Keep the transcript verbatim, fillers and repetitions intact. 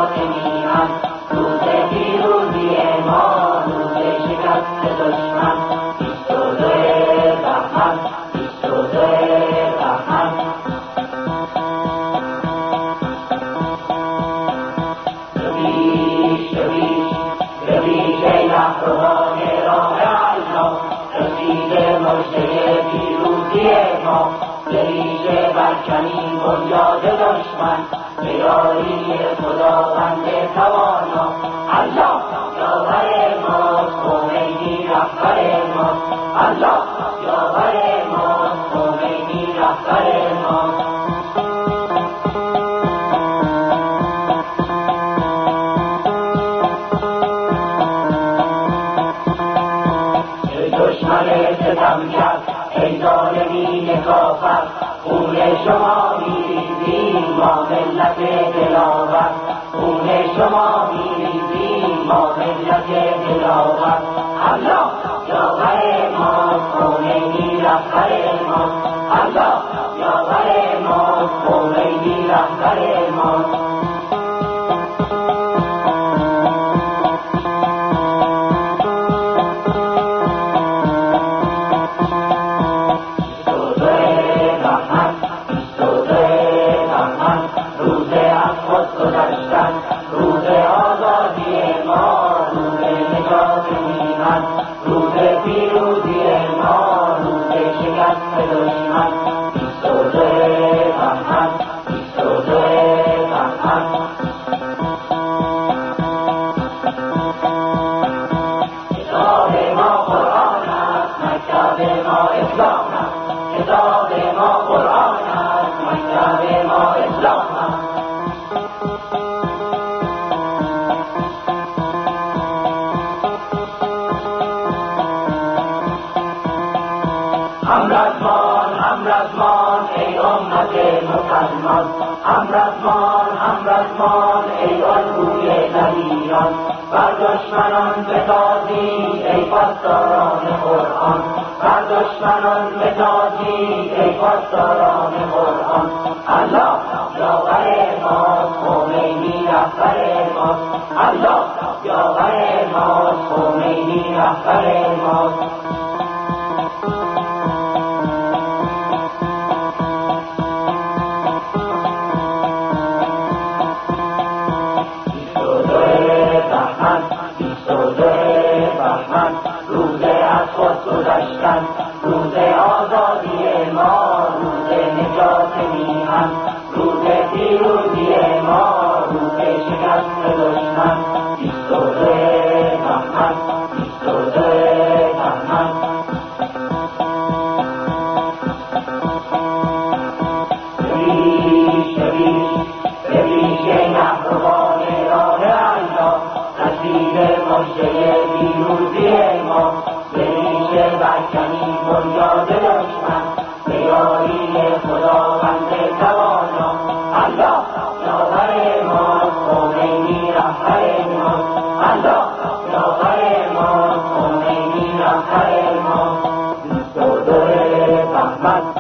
نجات میهن، روز پیروزی ما، روز شکست دشمن. بیست و دو بهمن، بیست و دو بهمن. ببیش ببیش ببیش ای رهروان راه الله، رسیده مژده پیروزی ما. بریشه برکنی بنیاد دشمن، به یاری خداوند توانا. الله یاور ماست، خمینی رهبر ماست. الله یاور ماست، خمینی رهبر ماست. دشمن ستمگر ای ظالمین کافر، خون شما میریزیم ما ملت دلاور. خون شما میریزیم ما ملت دلاور. الله یاور ماست، خمینی رهبر ماست. الله یاور ماست، خمینی رهبر ماست. روز آزادی ما، روز نجات میهن، روز پیروزی ما، روز شکست دشمن. بیست و دو بهمن، بیست و دو بهمن. کتاب ما قرآن است، مکتب ما اسلام است. کتاب ما قرآن است، مکتب ما اسلام است. همرزمان همرزمان ای امت مسلمان، همرزمان همرزمان ای الگوی دلیران. بر دشمنان بتازید ای پاسداران قرآن، بر دشمنان بتازید ای پاسداران قرآن. الله یاور ماست، خمینی رهبر ماست. الله یاور ماست، خمینی رهبر ماست. بیست و دو بهمن، روز از خود گذشتن، روز آزادی ما، روز نجات میهن، روز پیروزی ما، روز شکست دشمن. بیست و دو بهمن، بیست و دو بهمن. ببیش ببیش ببیش ای رهروان راه الله، رسیده مژده پیروزی ما. بریشه برکنی بنیاد دشمن، به یاری خداوند توانا. الله یاور ماست، خمینی رهبر ماست. الله یاور ماست، خمینی رهبر ماست. بیست و دو بهمن.